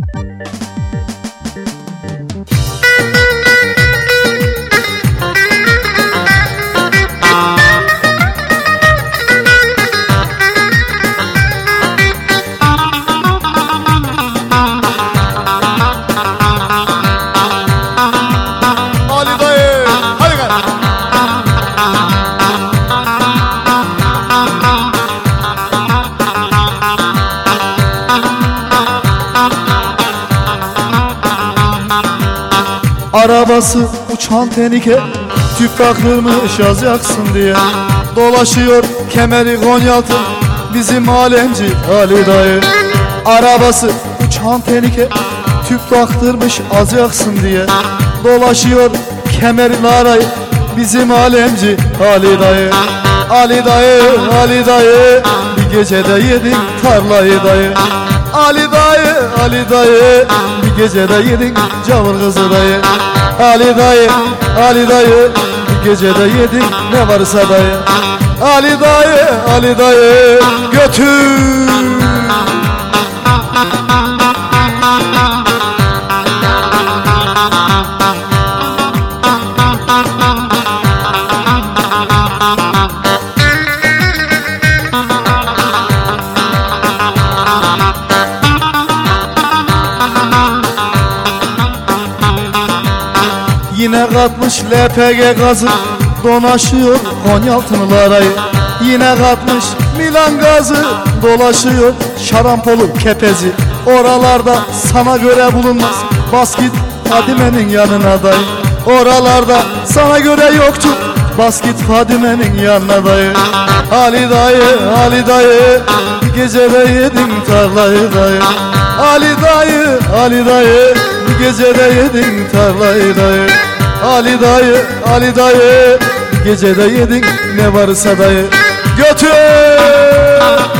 Arabası uçan tenike, tüp taktırmış yaz yaksın diye. Dolaşıyor kemeri Konyaaltı, bizim alemci Ali dayı. Arabası uçan tenike, tüp taktırmış az yaksın diye. Dolaşıyor kemeri Naray, bizim alemci Ali dayı. Ali dayı, Ali dayı, bir gecede yedin tarlayı dayı. Ali dayı, Ali dayı, bir gecede yedin cavur kızı dayı. Ali dayı, Ali dayı, bir gecede yedin ne varsa dayı. Ali dayı, Ali dayı, götür. Yine katmış LPG gazı, dolaşıyor Konyaaltılılarayı. Yine katmış Milan gazı, dolaşıyor şarampolu kepezi. Oralarda sana göre bulunmaz, bas git Fadime'nin yanına dayı. Oralarda sana göre yoktur, bas git Fadime'nin yanına dayı. Ali dayı, Ali dayı, bir gecede yedin tarlayı dayı. Ali dayı, Ali dayı, bir gecede yedin tarlayı dayı. Ali dayı, Ali dayı, bir gecede yedin ne varsa dayı. Götür.